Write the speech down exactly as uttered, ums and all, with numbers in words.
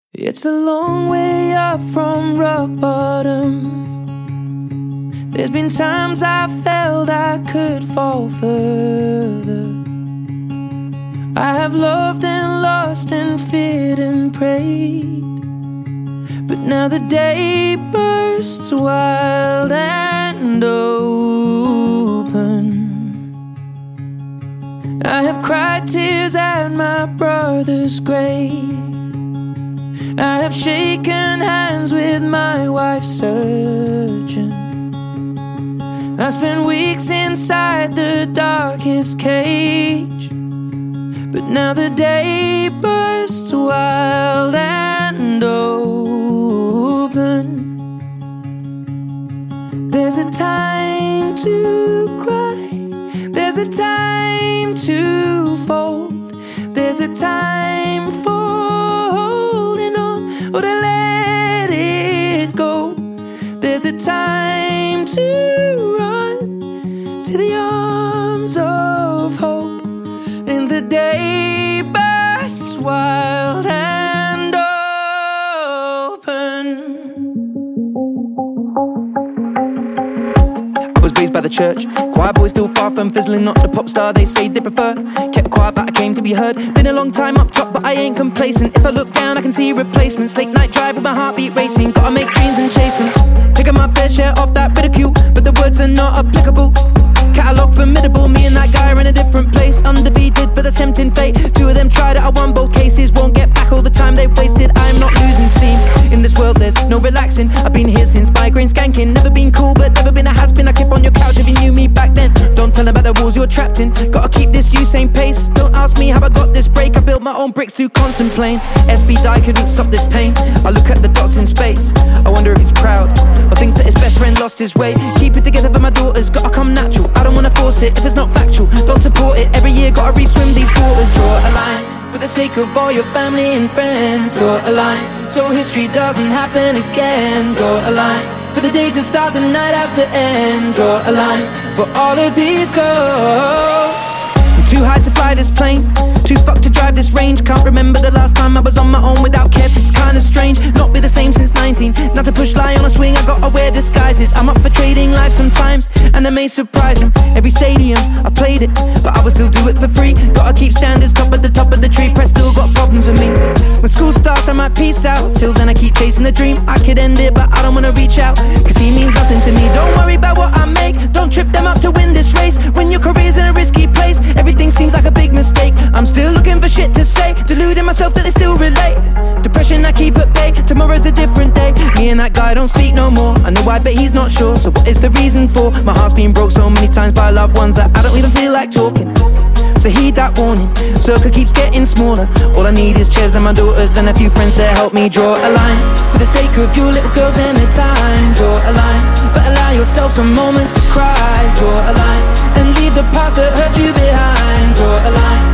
It's a long way up from rock bottom. There's been times I felt I could fall further. I have loved and lost and feared and prayed, but now the day bursts wild and open. I have cried tears at my brother's grave. I have shaken hands with my wife's surgeon. I spent weeks inside the darkest cage, but now the day bursts wild and open. There's a time to cry, there's a time to fold, there's a time for holding on or to let it go. There's a time to run to the arms of hope, and the day bursts wild and open. I was raised by the church, choir boy still far from fizzling, not the pop star they say they prefer. Kept quiet but I came to be heard. Been a long time up top but I ain't complacent. If I look down I can see replacements. Late night drive with my heartbeat racing. Gotta make dreams and chase them. Taking my fair share of that ridicule, but the words are not applicable. Catalogue formidable, me and that guy are in a different place. Undefeated but that's tempting fate. Two of them tried it, I won both cases. Won't get back all the time they've wasted. I'm not losing steam. In this world there's no relaxing. I've been here since migraine skanking. Never been cool but never been a has-been. I keep on your couch if you knew me back then. Don't tell them about the rules you're trapped in. Gotta keep this Usain pace. Don't ask me how I got this break. I built my own bricks through constant pain. S B die couldn't stop this pain. I look at the dots in space. I wonder if he's proud of things that his best friend lost his way. Keep it together for my daughters, gotta come natural. I don't wanna force it if it's not factual. Don't support it, every year gotta re-swim these waters. Draw a line for the sake of all your family and friends. Draw a line so history doesn't happen again. Draw a line for the day to start, the night out to end. Draw a line for all of these ghosts. I'm too high to fly this plane, too fucked to drive this range. Can't remember the last time I was on my own without Kev. It's kinda strange, not be the same since nineteen. Not to push lie on a swing, I gotta wear disguises. I'm up for trading life sometimes, and I may surprise him. Every stadium, I played it, but I would still do it for free. Gotta keep standards, top at the top of the tree. Press still got problems with me. When school starts I might peace out. Till then I keep chasing the dream. I could end it but I don't wanna reach out, cause he means nothing to me. Don't worry about what I make, don't trip them up to win this race. When your career's in a risky place, everything seems like a big mistake. I'm still looking for shit to say, deluding myself that they still relate. Depression I keep at bay, tomorrow's a different day. Me and that guy don't speak no more, I know I bet he's not sure. So what is the reason for? My heart's been broke so many times by loved ones that I don't even feel like talking. So heed that warning, circle keeps getting smaller. All I need is chairs and my daughters and a few friends to help me draw a line. For the sake of you little girls and the time, draw a line, but allow yourself some moments to cry. Draw a line, and leave the past that hurt you behind. Draw a line,